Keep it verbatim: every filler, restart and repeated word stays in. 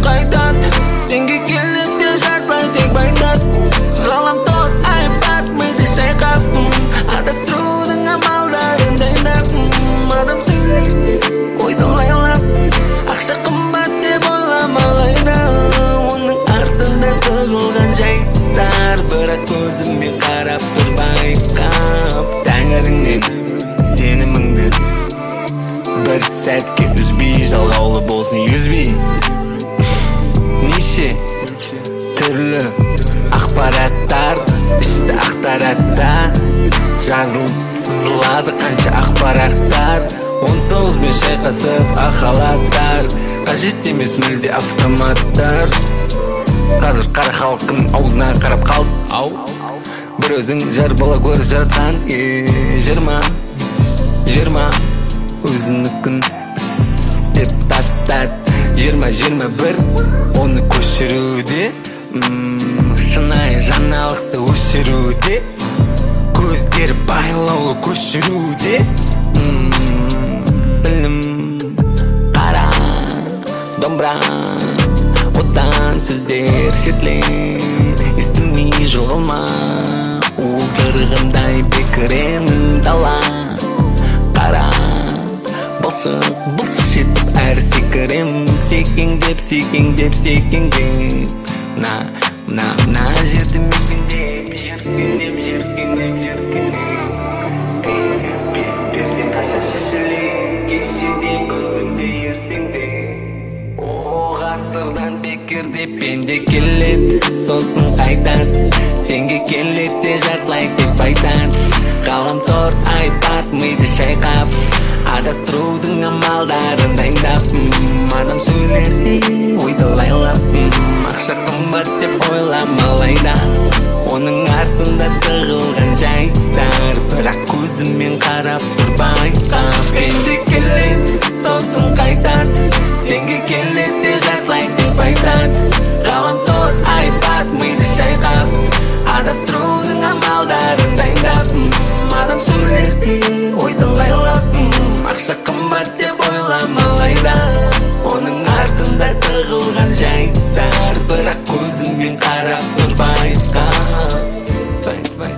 қайтады. Теңге келеді жартылай тек байтат. Ғаламтор айбат миды шайқап, адастырудың амалдарын дайындап. Адам сөйлейді ойды лайлап, ақша қымбат деп ойламалайды. Оның артында тығылған жайттар, бірақ көзіммен қарап тұр байқап. Тәңіріңнен сеніміңді бір сәтке үзбей, жалғаулы болсын үзбей. Неше түрлі ақпараттар ішті ақтаратта, жазылып сызылады қанша ақпараттар. Он тоғызбен шайқасып ақалаттар, қажет емес мүлде автоматтар. Қазір қара халқын аузына қарап қалды. Ау, бір өзің жар бала көріп жаратқан. Жиырма жиырма өзінікін істеп тастады. Жиырма жиырма бір оны көшіруде, шынайы жаңалықты өшіруде, көздері байлаулы көшіруде. Білім қара домбыра, одан сөздер шетілен, естімей жоғалма. Уылдырғандай бекірен дала, қара балшық бұлшық етіп әр секірем. Секеңдеп, секеңдеп, секеңдеп, мына, мына, мына жерді мекендеп, жеркенем, жеркенем, жеркенем. Перден қаша шешілет, кешеде бүгінде ертеңде. О, ғасырдан бекерде пенде келеді, сосын қайтады. Теңге келеді жартылай тек байтады. Ғаламтор айбат миды шайқап, адастырудың амалдарын дайындап. Адам сөйлерде ойды лайлап, ақша қымбат деп ойламалайды. Оның артында тығылған жайттар, бірақ көзіммен қарап тұр байқап. Пенде келеді, сосын қайтады. Теңге келеді жартылай тек байтады. Ғаламтор айбат миды шайқап, адастырудың амалдарын дайындап. Адам сөйлерде ойды лайлап, ақша қымбат деп ойламалайды. Оның артында тығылған жайттар, бірақ көзіммен қарап тұр байқап.